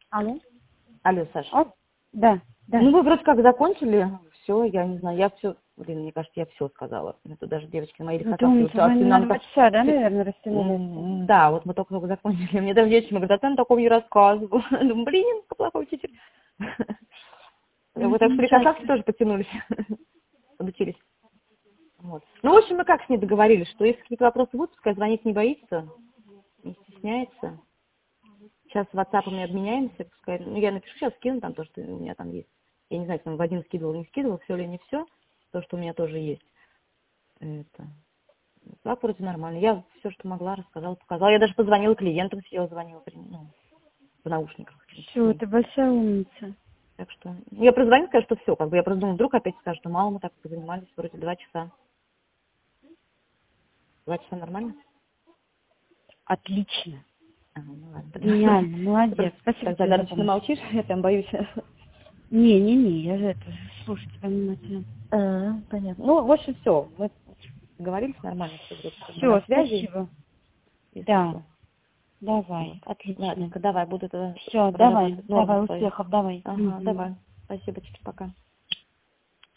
Алло? Алло, Саша. О, да, да. Ну, вы вроде как закончили, все, я не знаю, я все, блин, мне кажется, я все сказала. Это даже девочки мои Вы рисовали, думаете, все, а вы ты на нам 2 так... часа, да, наверное, растянули? Да, вот мы только закончили. Мне даже девочки говорят, а ты на таком не рассказывал. Думаю, блин, какой плохой учитель. Вы так при касатке тоже потянулись, подучились. Вот. Ну, в общем, мы как с ней договорились, что если какие-то вопросы будут, пускай звонить не боится, не стесняется. Сейчас в WhatsApp мы обменяемся, пускай, ну, я напишу, сейчас скину там то, что у меня там есть. Я не знаю, там Вадим скидывал, не скидывал, все или не все, то, что у меня тоже есть. Это. Так вроде нормально. Я все, что могла, рассказала, показала. Я даже позвонила клиентам, сидела, звонила, ну, в наушниках. Все, ты большая умница. Так что, ну, я прозвонила, сказала, что все, как бы я просто думала, вдруг опять скажут, что мало мы так позанимались, вроде 2 часа. 2 часа нормально? Отлично. Ага, ну ладно. Гениально, Ты молодец. просто Спасибо так тебе за загадочно помощь. молчишь, я прям боюсь. Не, я же это слушаю тебя внимательно. Понятно. Ну, в общем, все. Мы договорились нормально, все вроде как бы на Все, связи, спасибо. если Да, что. давай, Вот. отлично. Ладненько, давай, буду тогда Все, прорабатывать нормы давай, свои. успехов, давай. Ага, Мгм. давай. Спасибо, пока.